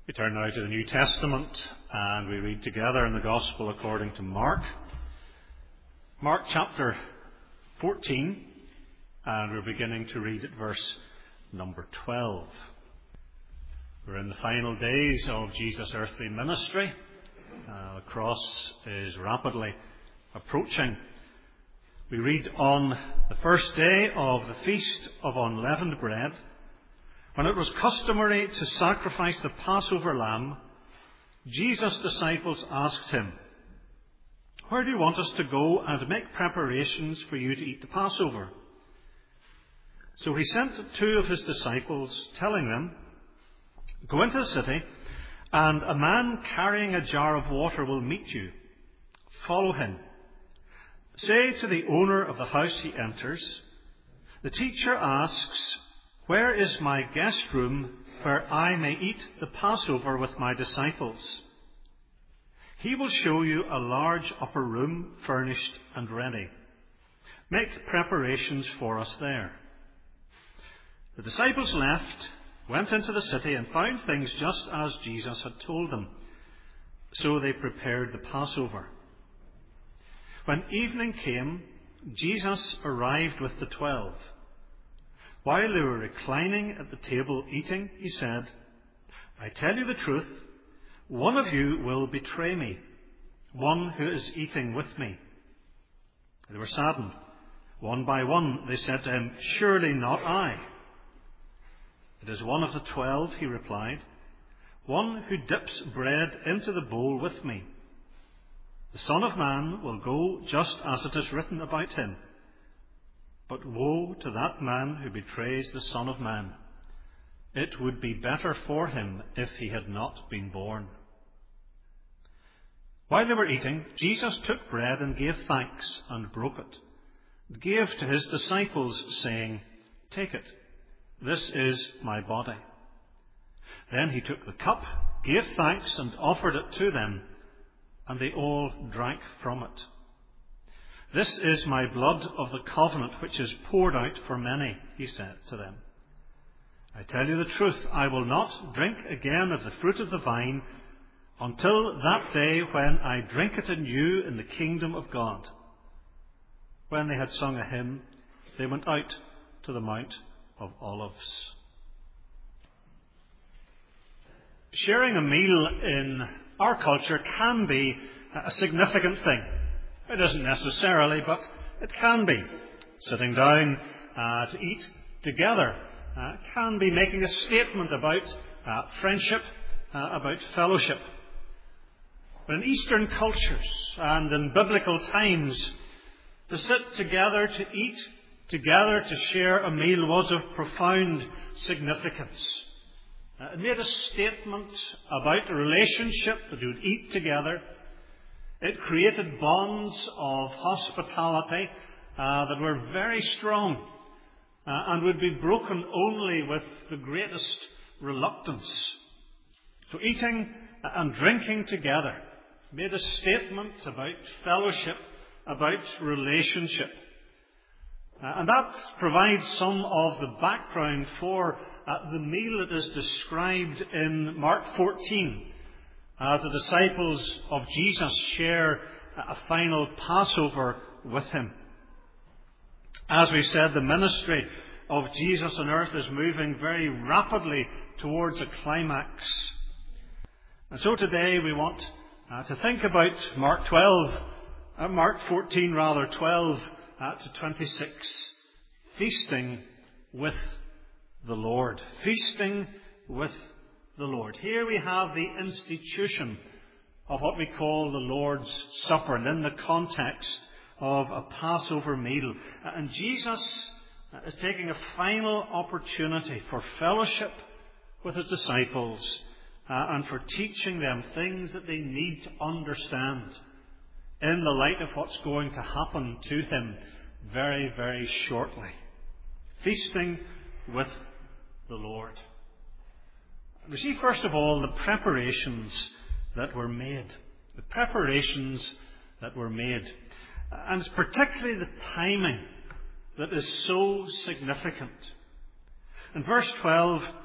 We turn now to the New Testament and we read together in the Gospel according to Mark. Mark chapter 14, and we're beginning to read at verse number 12. We're in the final days of Jesus' earthly ministry. The cross is rapidly approaching. We read on the first day of the Feast of Unleavened Bread, when it was customary to sacrifice the Passover lamb, Jesus' disciples asked him, "Where do you want us to go and make preparations for you to eat the Passover?" So he sent two of his disciples, telling them, "Go into the city, and a man carrying a jar of water will meet you. Follow him. Say to the owner of the house he enters, 'The teacher asks, where is my guest room where I may eat the Passover with my disciples?' He will show you a large upper room furnished and ready. Make preparations for us there." The disciples left, went into the city, and found things just as Jesus had told them. So they prepared the Passover. When evening came, Jesus arrived with the 12. While they were reclining at the table eating, he said, "I tell you the truth, one of you will betray me, one who is eating with me." They were saddened. One by one they said to him, "Surely not I." "It is one of the 12, he replied, "one who dips bread into the bowl with me. The Son of Man will go just as it is written about him. But woe to that man who betrays the Son of Man. It would be better for him if he had not been born." While they were eating, Jesus took bread and gave thanks and broke it, and gave to his disciples, saying, "Take it. This is my body." Then he took the cup, gave thanks, and offered it to them, and they all drank from it. "This is my blood of the covenant, which is poured out for many," he said to them. "I tell you the truth, I will not drink again of the fruit of the vine until that day when I drink it anew in the kingdom of God." When they had sung a hymn, they went out to the Mount of Olives. Sharing a meal in our culture can be a significant thing. It isn't necessarily, but it can be. Sitting down to eat together can be making a statement about friendship, about fellowship. But in Eastern cultures and in biblical times, to sit together, to eat together, to share a meal was of profound significance. It made a statement about a relationship that you would eat together. It created bonds of hospitality that were very strong and would be broken only with the greatest reluctance. So eating and drinking together made a statement about fellowship, about relationship. And that provides some of the background for the meal that is described in Mark 14. The disciples of Jesus share a final Passover with him. As we said, the ministry of Jesus on earth is moving very rapidly towards a climax. And so today we want to think about Mark 14 12 to 26. Feasting with the Lord. Feasting with the Lord. Here we have the institution of what we call the Lord's Supper, and in the context of a Passover meal. And Jesus is taking a final opportunity for fellowship with his disciples and for teaching them things that they need to understand in the light of what's going to happen to him very, very shortly. Feasting with the Lord. We see, first of all, the preparations that were made. The preparations that were made. And it's particularly the timing that is so significant. In verse 12,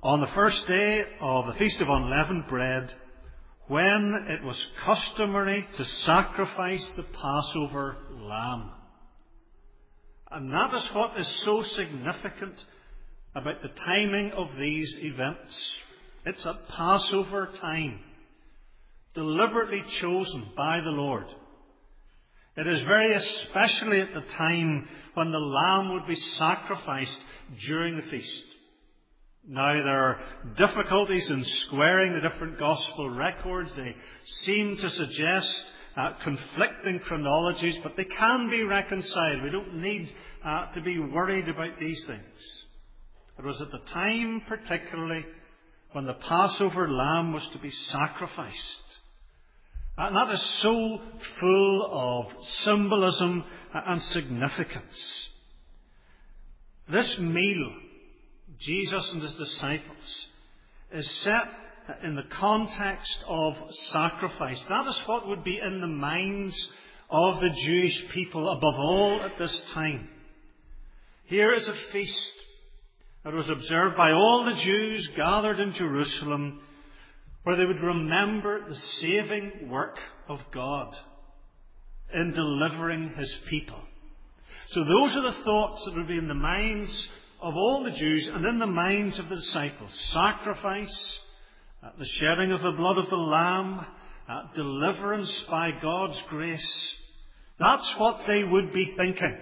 On the first day of the Feast of Unleavened Bread, when it was customary to sacrifice the Passover lamb. And that is what is so significant about the timing of these events. It's at Passover time, deliberately chosen by the Lord. It is very especially at the time when the lamb would be sacrificed during the feast. Now, there are difficulties in squaring the different gospel records. They seem to suggest conflicting chronologies, but they can be reconciled. We don't need to be worried about these things. It was at the time, particularly, when the Passover lamb was to be sacrificed. And that is so full of symbolism and significance. This meal, Jesus and his disciples, is set in the context of sacrifice. That is what would be in the minds of the Jewish people above all at this time. Here is a feast that was observed by all the Jews gathered in Jerusalem, where they would remember the saving work of God in delivering his people. So those are the thoughts that would be in the minds of all the Jews and in the minds of the disciples. Sacrifice, the shedding of the blood of the Lamb, deliverance by God's grace. That's what they would be thinking.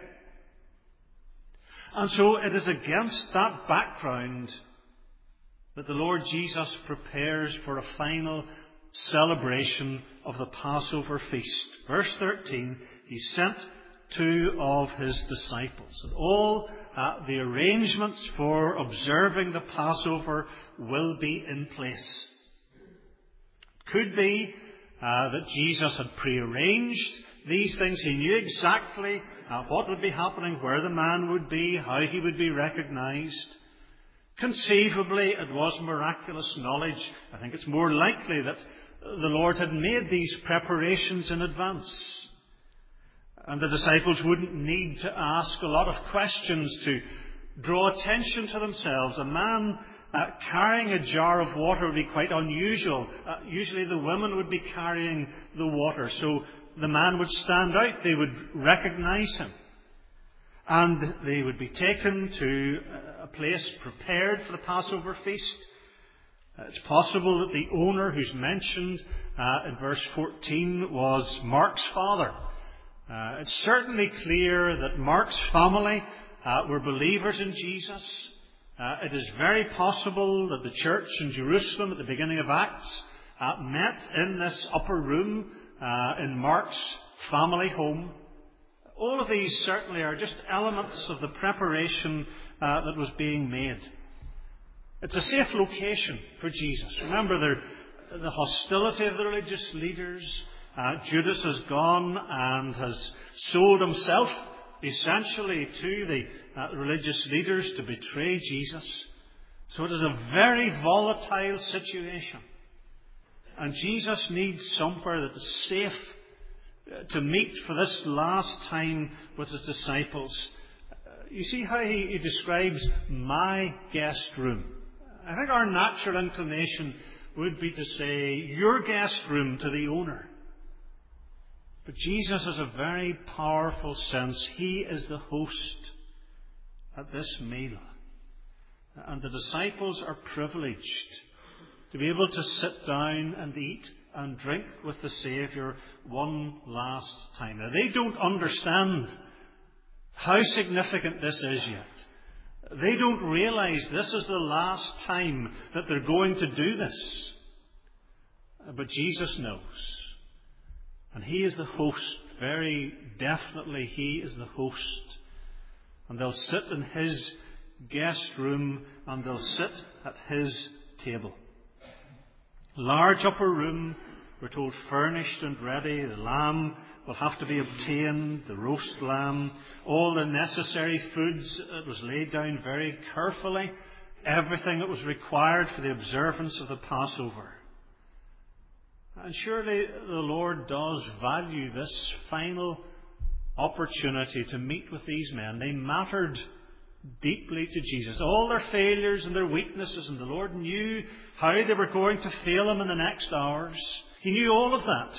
And so it is against that background that the Lord Jesus prepares for a final celebration of the Passover feast. Verse 13, he sent 2 of his disciples. And all the arrangements for observing the Passover will be in place. It could be that Jesus had prearranged these things. He knew exactly what would be happening, where the man would be, how he would be recognized. Conceivably, it was miraculous knowledge. I think it's more likely that the Lord had made these preparations in advance. And the disciples wouldn't need to ask a lot of questions to draw attention to themselves. A man carrying a jar of water would be quite unusual. Usually the women would be carrying the water. So the man would stand out. They would recognize him. And they would be taken to a place prepared for the Passover feast. It's possible that the owner who's mentioned in verse 14 was Mark's father. It's certainly clear that Mark's family were believers in Jesus. It is very possible that the church in Jerusalem at the beginning of Acts met in this upper room in Mark's family home. All of these certainly are just elements of the preparation that was being made. It's a safe location for Jesus. Remember the hostility of the religious leaders. Judas has gone and has sold himself essentially to the religious leaders to betray Jesus. So it is a very volatile situation. And Jesus needs somewhere that is safe to meet for this last time with his disciples. You see how he describes my guest room. I think our natural inclination would be to say your guest room to the owner. But Jesus has a very powerful sense. He is the host at this meal. And the disciples are privileged to be able to sit down and eat and drink with the Saviour one last time. Now, they don't understand how significant this is yet. They don't realize this is the last time that they're going to do this. But Jesus knows. And he is the host. Very definitely he is the host. And they'll sit in his guest room and they'll sit at his table. Large upper room, we're told, furnished and ready. The lamb will have to be obtained, the roast lamb, all the necessary foods. It was laid down very carefully. Everything that was required for the observance of the Passover. And surely the Lord does value this final opportunity to meet with these men. They mattered deeply to Jesus. All their failures and their weaknesses, and the Lord knew how they were going to fail Him in the next hours. He knew all of that.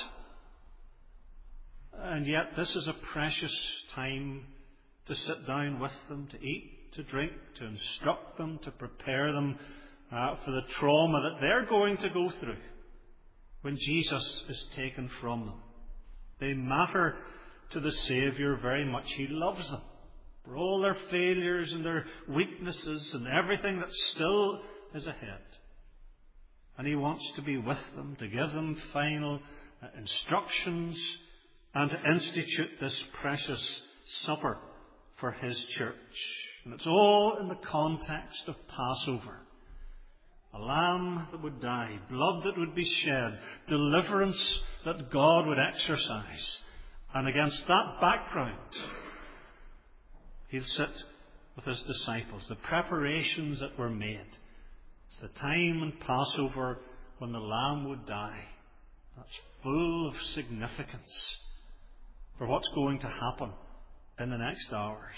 And yet this is a precious time to sit down with them, to eat, to drink, to instruct them, to prepare them for the trauma that they're going to go through when Jesus is taken from them. They matter to the Saviour very much. He loves them for all their failures and their weaknesses and everything that still is ahead. And He wants to be with them, to give them final instructions and to institute this precious supper for His church. And it's all in the context of Passover. A lamb that would die, blood that would be shed, deliverance that God would exercise. And against that background, He'll sit with His disciples. The preparations that were made. It's the time in Passover when the lamb would die. That's full of significance for what's going to happen in the next hours.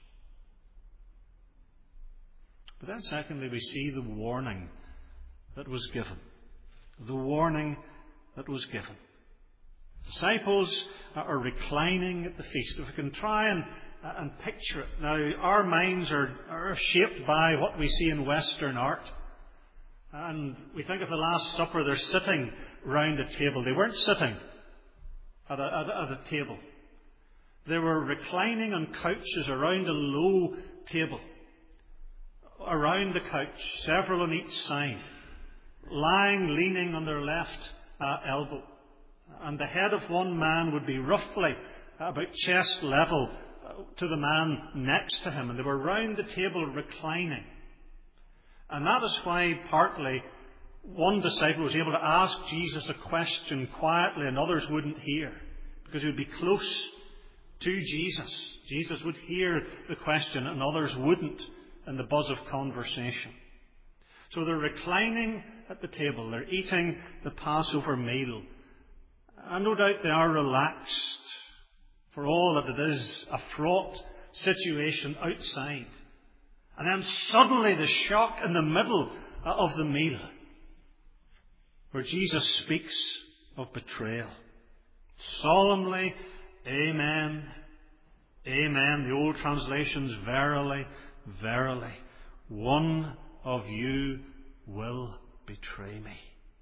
But then secondly, we see the warning that was given. The warning that was given. Disciples are reclining at the feast. If we can try and picture it. Now, our minds are shaped by what we see in Western art. And we think of the Last Supper, they're sitting round a table. They weren't sitting at a table. They were reclining on couches around a low table. Around the couch, several on each side, lying, leaning on their left elbow. And the head of one man would be roughly about chest level to the man next to him. And they were round the table reclining. And that is why partly one disciple was able to ask Jesus a question quietly and others wouldn't hear. Because he would be close to Jesus. Jesus would hear the question and others wouldn't in the buzz of conversation. So they're reclining at the table. They're eating the Passover meal. And no doubt they are relaxed for all that it is a fraught situation outside. And then suddenly the shock in the middle of the meal where Jesus speaks of betrayal. Solemnly, Amen, Amen. The old translations, verily, verily, one of you will betray me.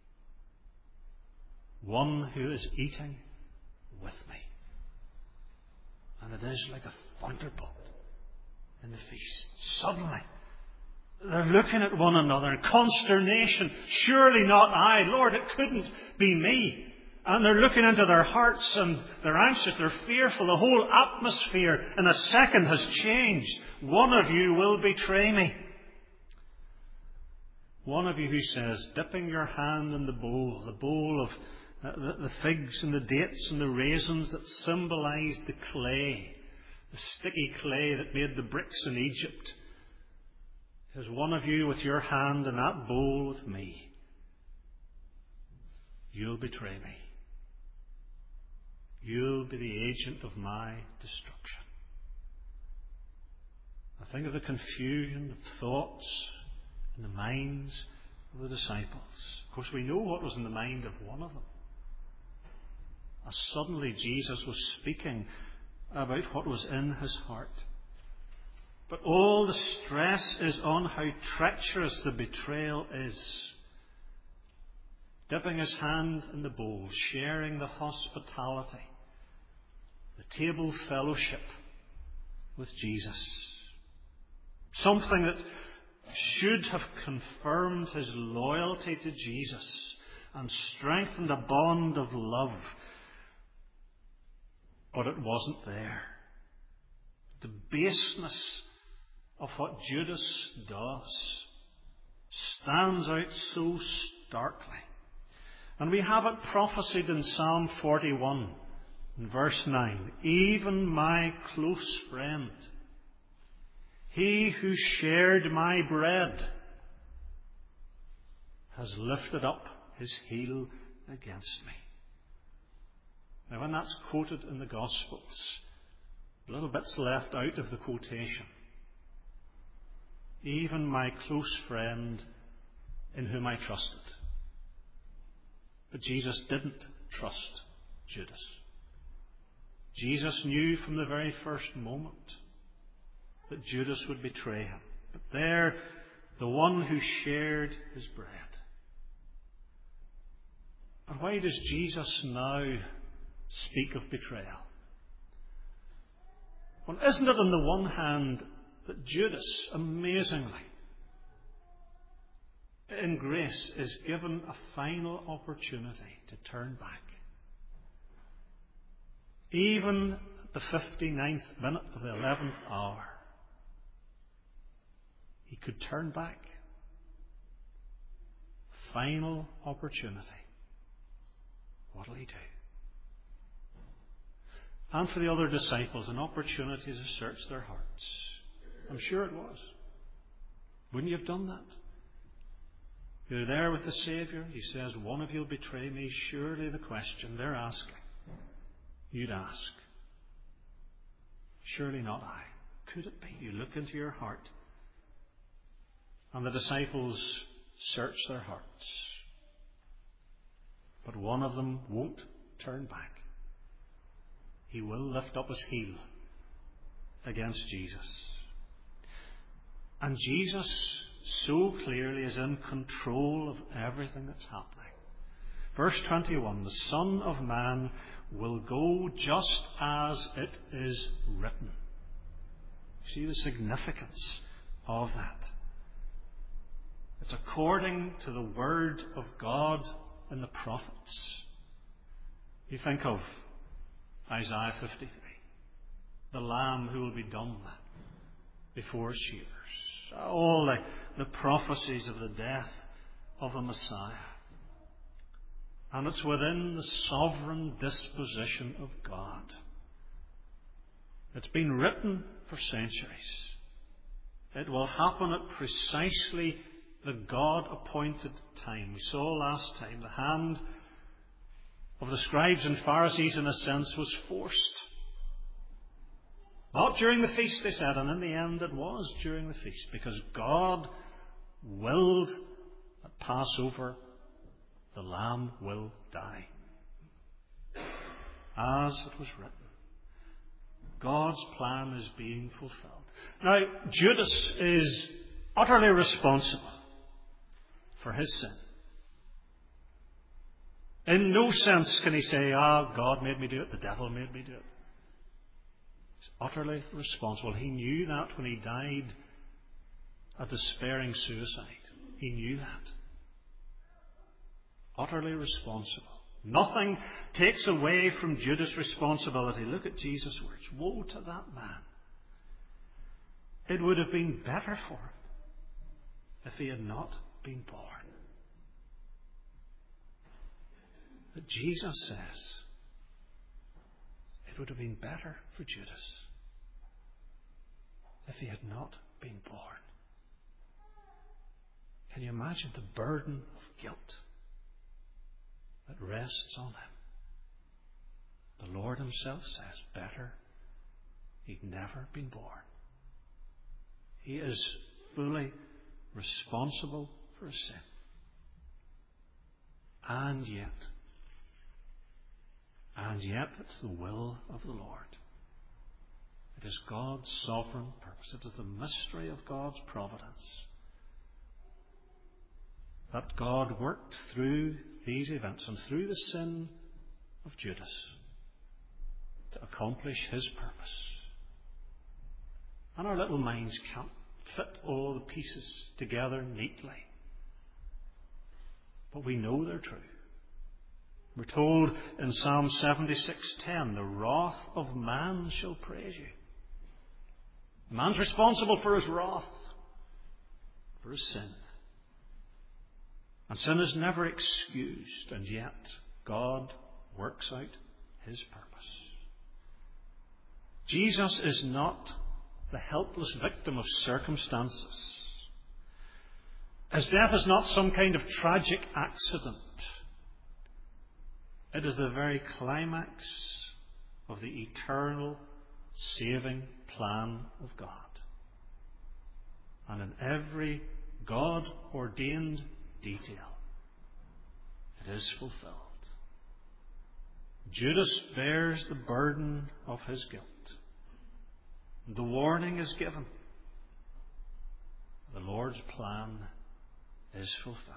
One who is eating with me. And it is like a thunderbolt in the feast. Suddenly, they're looking at one another in consternation. Surely not I. Lord, it couldn't be me. And they're looking into their hearts and they're anxious, they're fearful. The whole atmosphere in a second has changed. One of you will betray me. One of you who says, dipping your hand in the bowl of the figs and the dates and the raisins that symbolized the clay, the sticky clay that made the bricks in Egypt. Says, one of you with your hand in that bowl with me, you'll betray me. You'll be the agent of my destruction. I think of the confusion of thoughts in the minds of the disciples. Of course, we know what was in the mind of one of them. As suddenly Jesus was speaking about what was in his heart. But all the stress is on how treacherous the betrayal is. Dipping his hand in the bowl, sharing the hospitality, the table fellowship with Jesus. Something that should have confirmed his loyalty to Jesus and strengthened a bond of love. But it wasn't there. The baseness of what Judas does stands out so starkly. And we have it prophesied in Psalm 41, in verse 9. Even my close friend, he who shared my bread, has lifted up his heel against me. Now, when that's quoted in the Gospels, little bits left out of the quotation. even my close friend in whom I trusted. But Jesus didn't trust Judas. Jesus knew from the very first moment that Judas would betray him. But there, the one who shared his bread. And why does Jesus now speak of betrayal? Well, isn't it on the one hand that Judas, amazingly, in grace, is given a final opportunity to turn back? Even at the 59th minute of the 11th hour, he could turn back. Final opportunity. What will he do? And for the other disciples, an opportunity to search their hearts. I'm sure it was. Wouldn't you have done that? You're there with the Saviour. He says, one of you will betray me. Surely the question they're asking, you'd ask. Surely not I. Could it be? You look into your heart. And the disciples search their hearts. But one of them won't turn back. He will lift up his heel against Jesus. And Jesus so clearly is in control of everything that's happening. Verse 21, the Son of Man will go just as it is written. See the significance of that. It's according to the word of God in the prophets. You think of Isaiah 53, the Lamb who will be dumb before his shears. All the prophecies of the death of the Messiah. And it's within the sovereign disposition of God. It's been written for centuries. It will happen at precisely the God-appointed time. We saw last time the hand of the scribes and Pharisees, in a sense, was forced. Not during the feast, they said, and in the end it was during the feast, because God willed at Passover the Lamb will die. As it was written. God's plan is being fulfilled. Now, Judas is utterly responsible for his sin. In no sense can he say, God made me do it, the devil made me do it. He's utterly responsible. He knew that when he died a despairing suicide. He knew that. Utterly responsible. Nothing takes away from Judas' responsibility. Look at Jesus' words. Woe to that man. It would have been better for him if he had not been born. But Jesus says it would have been better for Judas if he had not been born. Can you imagine the burden of guilt that rests on him? The Lord himself says, better he'd never been born. He is fully responsible for his sin. And yet it's the will of the Lord. It is God's sovereign purpose. It is the mystery of God's providence that God worked through these events and through the sin of Judas to accomplish his purpose. And our little minds can't fit all the pieces together neatly. But we know they're true. We're told in Psalm 76:10, the wrath of man shall praise you. Man's responsible for his wrath, for his sin. And sin is never excused, and yet God works out his purpose. Jesus is not the helpless victim of circumstances. His death is not some kind of tragic accident. It is the very climax of the eternal saving plan of God. and in every God-ordained detail. It is fulfilled. Judas bears the burden of his guilt. The warning is given. The Lord's plan is fulfilled.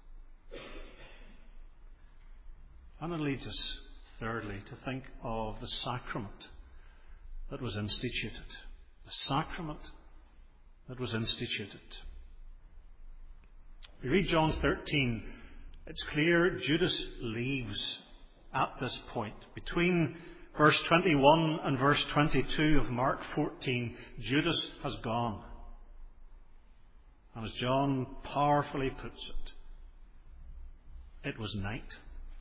And it leads us, thirdly, to think of the sacrament that was instituted. The sacrament that was instituted. We read John 13. It's clear Judas leaves at this point. Between verse 21 and verse 22 of Mark 14, Judas has gone. And as John powerfully puts it was night.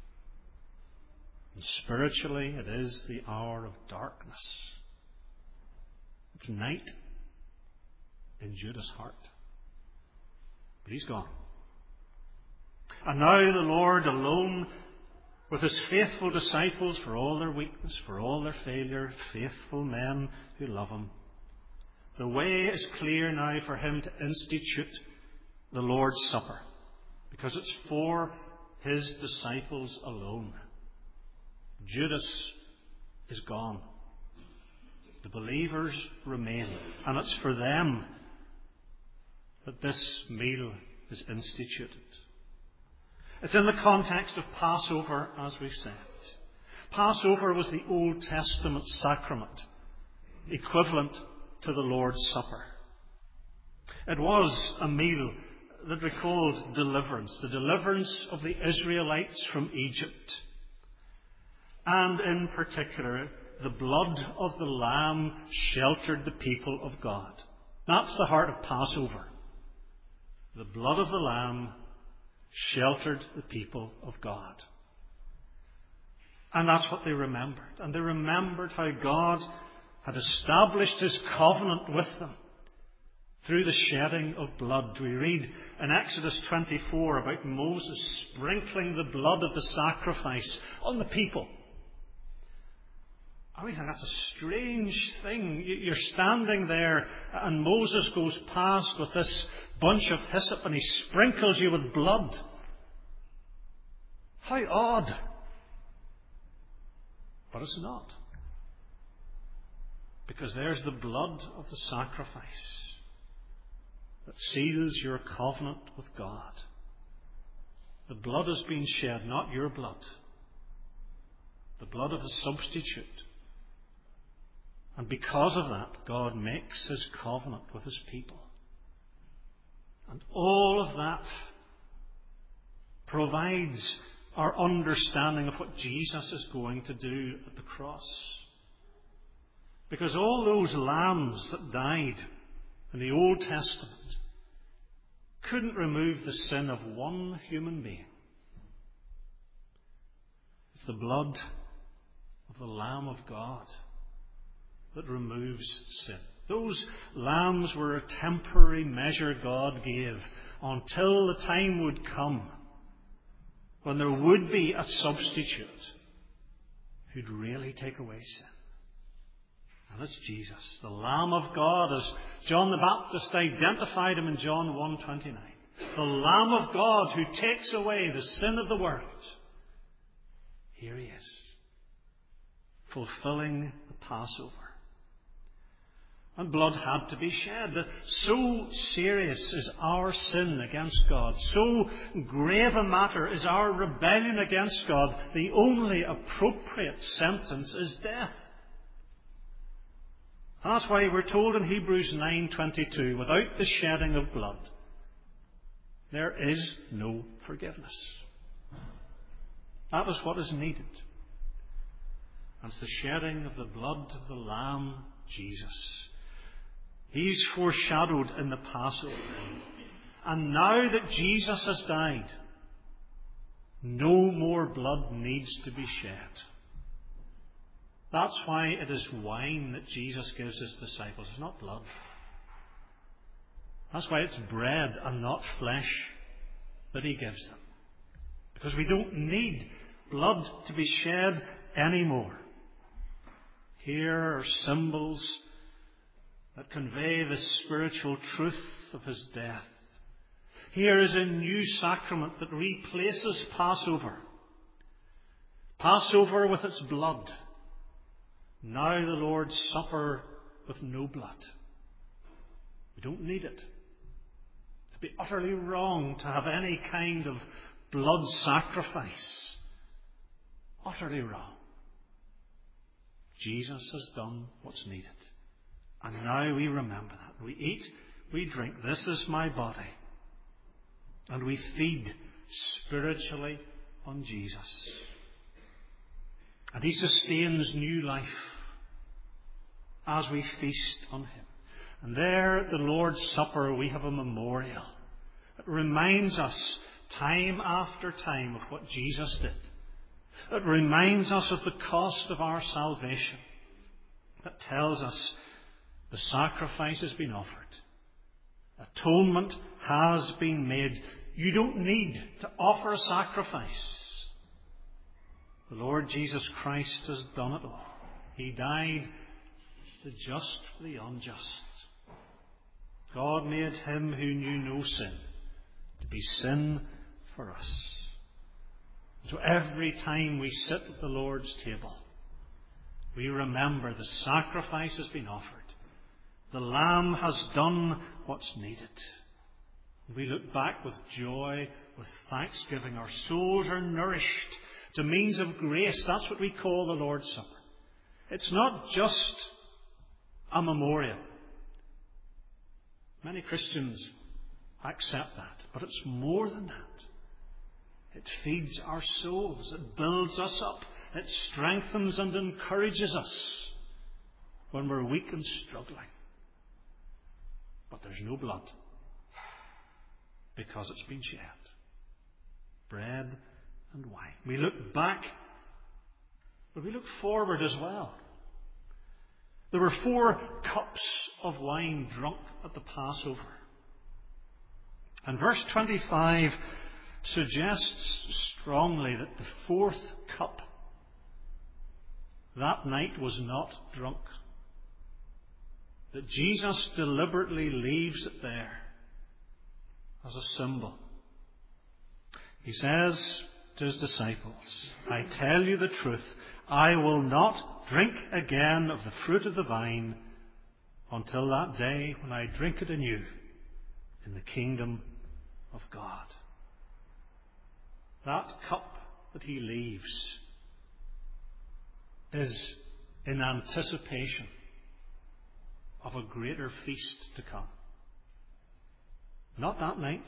And spiritually, it is the hour of darkness. It's night in Judas' heart. But he's gone. And now the Lord, alone with his faithful disciples, for all their weakness, for all their failure, faithful men who love him. The way is clear now for him to institute the Lord's Supper, because it's for his disciples alone. Judas is gone. The believers remain, and it's for them that this meal is instituted. It's in the context of Passover, as we've said. Passover was the Old Testament sacrament, equivalent to the Lord's Supper. It was a meal that recalled deliverance, the deliverance of the Israelites from Egypt. And in particular, the blood of the Lamb sheltered the people of God. That's the heart of Passover. The blood of the Lamb sheltered the people of God. And that's what they remembered. And they remembered how God had established his covenant with them through the shedding of blood. We read in Exodus 24 about Moses sprinkling the blood of the sacrifice on the people. I think that's a strange thing. You're standing there and Moses goes past with this bunch of hyssop and he sprinkles you with blood. How odd. But it's not. Because there's the blood of the sacrifice that seals your covenant with God. The blood has been shed, not your blood. The blood of the substitute. And because of that, God makes his covenant with his people. And all of that provides our understanding of what Jesus is going to do at the cross. Because all those lambs that died in the Old Testament couldn't remove the sin of one human being. It's the blood of the Lamb of God that removes sin. Those lambs were a temporary measure God gave until the time would come when there would be a substitute who'd really take away sin. And it's Jesus, the Lamb of God, as John the Baptist identified him in John 1:29. The Lamb of God who takes away the sin of the world. Here he is, fulfilling the Passover. And blood had to be shed. So serious is our sin against God. So grave a matter is our rebellion against God. The only appropriate sentence is death. That's why we're told in Hebrews 9:22, without the shedding of blood, there is no forgiveness. That is what is needed. And it's the shedding of the blood of the Lamb, Jesus. He's foreshadowed in the Passover. And now that Jesus has died, no more blood needs to be shed. That's why it is wine that Jesus gives his disciples. It's not blood. That's why it's bread and not flesh that he gives them. Because we don't need blood to be shed anymore. Here are symbols that convey the spiritual truth of his death. Here is a new sacrament that replaces Passover. Passover with its blood. Now the Lord's Supper with no blood. We don't need it. It'd be utterly wrong to have any kind of blood sacrifice. Utterly wrong. Jesus has done what's needed. And now we remember that. We eat, we drink. This is my body. And we feed spiritually on Jesus. And he sustains new life as we feast on him. And there at the Lord's Supper we have a memorial that reminds us time after time of what Jesus did. It reminds us of the cost of our salvation. It tells us the sacrifice has been offered. Atonement has been made. You don't need to offer a sacrifice. The Lord Jesus Christ has done it all. He died the just for the unjust. God made him who knew no sin to be sin for us. So every time we sit at the Lord's table, we remember the sacrifice has been offered. The Lamb has done what's needed. We look back with joy, with thanksgiving. Our souls are nourished. It's a means of grace. That's what we call the Lord's Supper. It's not just a memorial. Many Christians accept that, but it's more than that. It feeds our souls. It builds us up. It strengthens and encourages us when we're weak and struggling. But there's no blood because it's been shed. Bread and wine. We look back, but we look forward as well. There were 4 cups of wine drunk at the Passover. And verse 25 suggests strongly that the 4th cup that night was not drunk. That Jesus deliberately leaves it there as a symbol. He says to his disciples, I tell you the truth, I will not drink again of the fruit of the vine until that day when I drink it anew in the kingdom of God. That cup that he leaves is in anticipation of a greater feast to come. Not that night,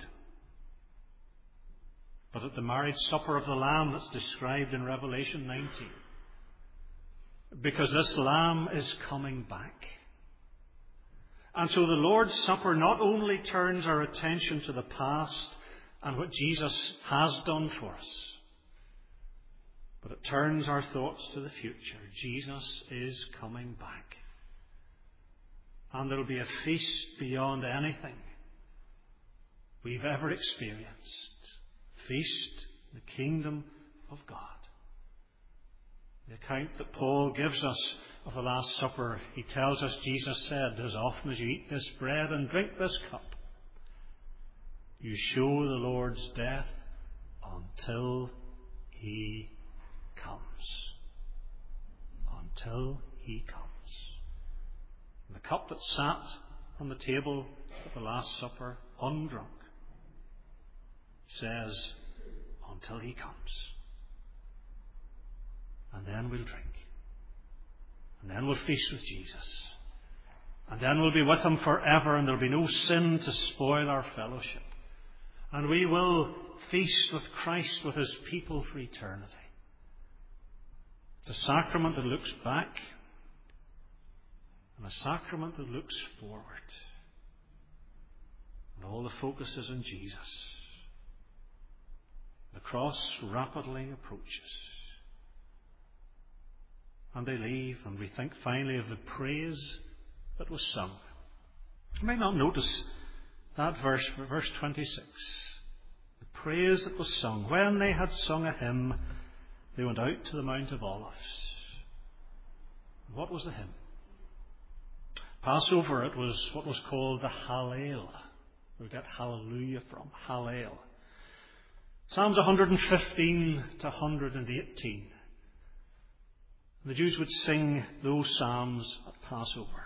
but at the marriage supper of the Lamb that's described in Revelation 19. Because this Lamb is coming back. And so the Lord's Supper not only turns our attention to the past and what Jesus has done for us, but it turns our thoughts to the future. Jesus is coming back. And there will be a feast beyond anything we've ever experienced. Feast in the kingdom of God. The account that Paul gives us of the Last Supper, he tells us Jesus said, as often as you eat this bread and drink this cup, you show the Lord's death until he comes. Until he comes. And the cup that sat on the table at the Last Supper, undrunk, says, until he comes. And then we'll drink. And then we'll feast with Jesus. And then we'll be with him forever, and there'll be no sin to spoil our fellowship. And we will feast with Christ, with his people for eternity. It's a sacrament that looks back, and a sacrament that looks forward. And all the focus is on Jesus. The cross rapidly approaches. And they leave, and we think finally of the praise that was sung. You may not notice that verse 26. The praise that was sung. When they had sung a hymn, they went out to the Mount of Olives. What was the hymn? Passover, it was what was called the Hallel. We get hallelujah from Hallel. Psalms 115 to 118. The Jews would sing those psalms at Passover.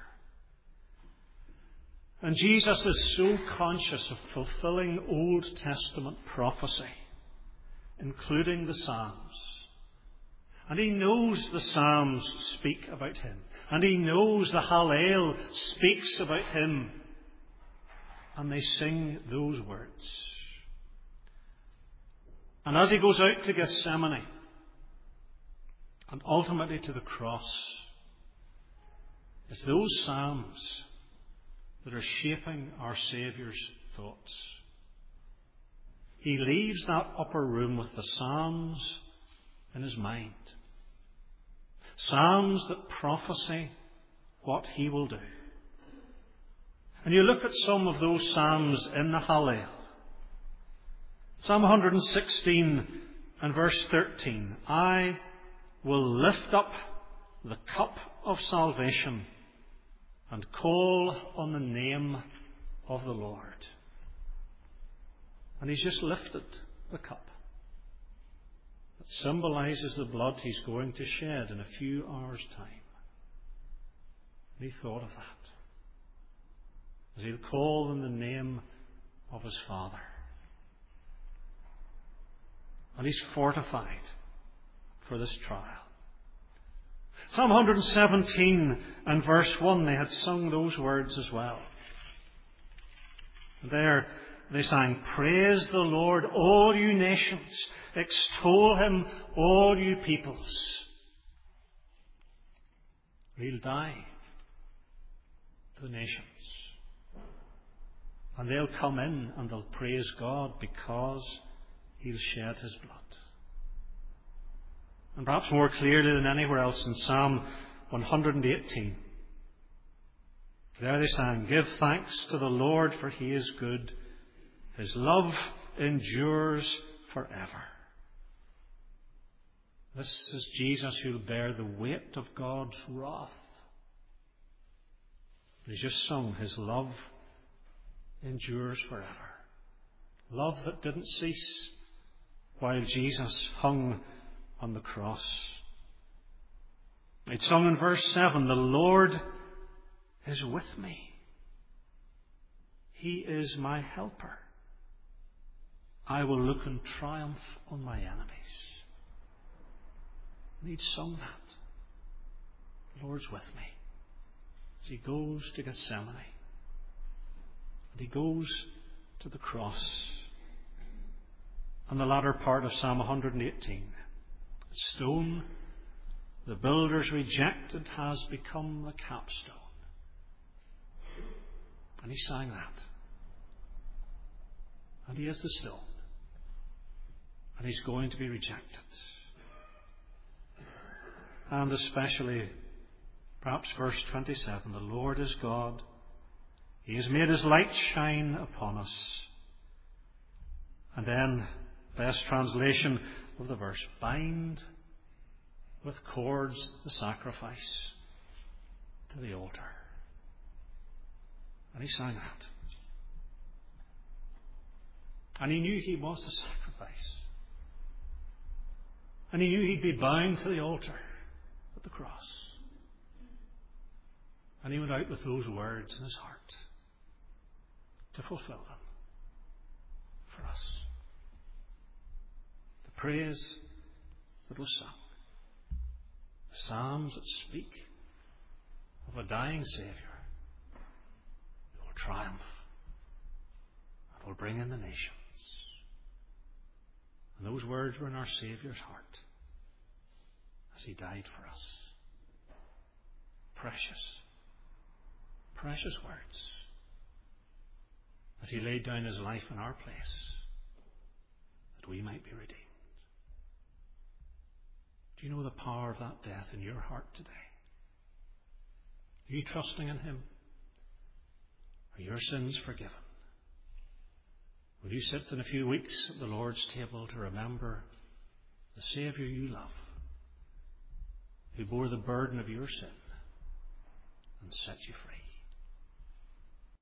And Jesus is so conscious of fulfilling Old Testament prophecy, including the Psalms. And he knows the Psalms speak about him. And he knows the Hallel speaks about him. And they sing those words. And as he goes out to Gethsemane, and ultimately to the cross, it's those Psalms that are shaping our Saviour's thoughts. He leaves that upper room with the Psalms in his mind. Psalms that prophesy what he will do. And you look at some of those Psalms in the Hallel. Psalm 116 and verse 13. I will lift up the cup of salvation and call on the name of the Lord. And he's just lifted the cup that symbolizes the blood he's going to shed in a few hours' time. And he thought of that as he'll call on the name of his Father. And he's fortified for this trial. Psalm 117 and verse 1, they had sung those words as well. And there they sang, praise the Lord, all you nations. Extol him, all you peoples. He'll die to the nations. And they'll come in and they'll praise God because he'll shed his blood. And perhaps more clearly than anywhere else in Psalm 118. There they sang, give thanks to the Lord for he is good. His love endures forever. This is Jesus who'll bear the weight of God's wrath. He's just sung, his love endures forever. Love that didn't cease while Jesus hung on the cross. It's sung in verse 7, the Lord is with me. He is my helper. I will look in triumph on my enemies. And he'd sung that. The Lord's with me. As he goes to Gethsemane. And he goes to the cross. And the latter part of Psalm 118. The stone the builders rejected has become the capstone. And he sang that. And he is the stone. And he's going to be rejected. And especially, perhaps verse 27, the Lord is God. He has made his light shine upon us. And then, best translation of the verse, bind with cords the sacrifice to the altar. And he sang that. And he knew he was the sacrifice. And he knew he'd be bound to the altar at the cross. And he went out with those words in his heart to fulfill them for us. The praise that was sung. The psalms that speak of a dying Saviour who will triumph and will bring in the nations. And those words were in our Saviour's heart as he died for us. Precious, precious words as he laid down his life in our place that we might be redeemed. Do you know the power of that death in your heart today? Are you trusting in him? Are your sins forgiven? Will you sit in a few weeks at the Lord's table to remember the Saviour you love, who bore the burden of your sin and set you free?